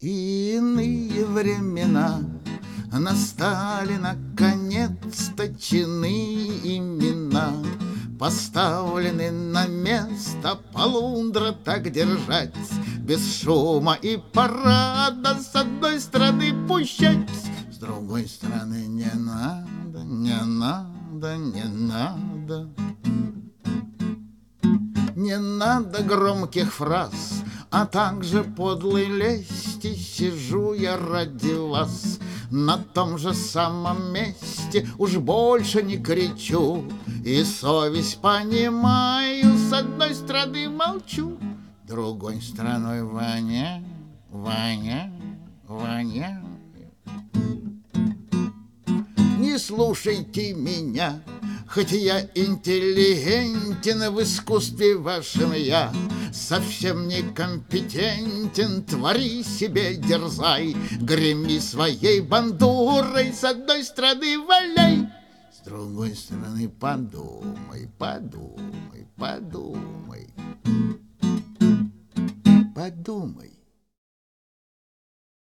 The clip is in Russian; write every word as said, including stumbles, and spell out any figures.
И иные времена настали наконец-то, чины имена поставлены на место, полундра так держать, без шума и парада, с одной стороны пущать, с другой стороны не надо, не надо, не надо. Не надо громких фраз, а также подлой лести. Сижу я ради вас на том же самом месте, уж больше не кричу, и совесть понимаю. С одной стороны молчу, другой стороной воняю, воняю, воняю. Не слушайте меня, хоть я интеллигентен, в искусстве вашем я совсем некомпетентен. Твори себе, дерзай, греми своей бандурой, с одной стороны валяй, с другой стороны подумай, подумай, подумай, подумай.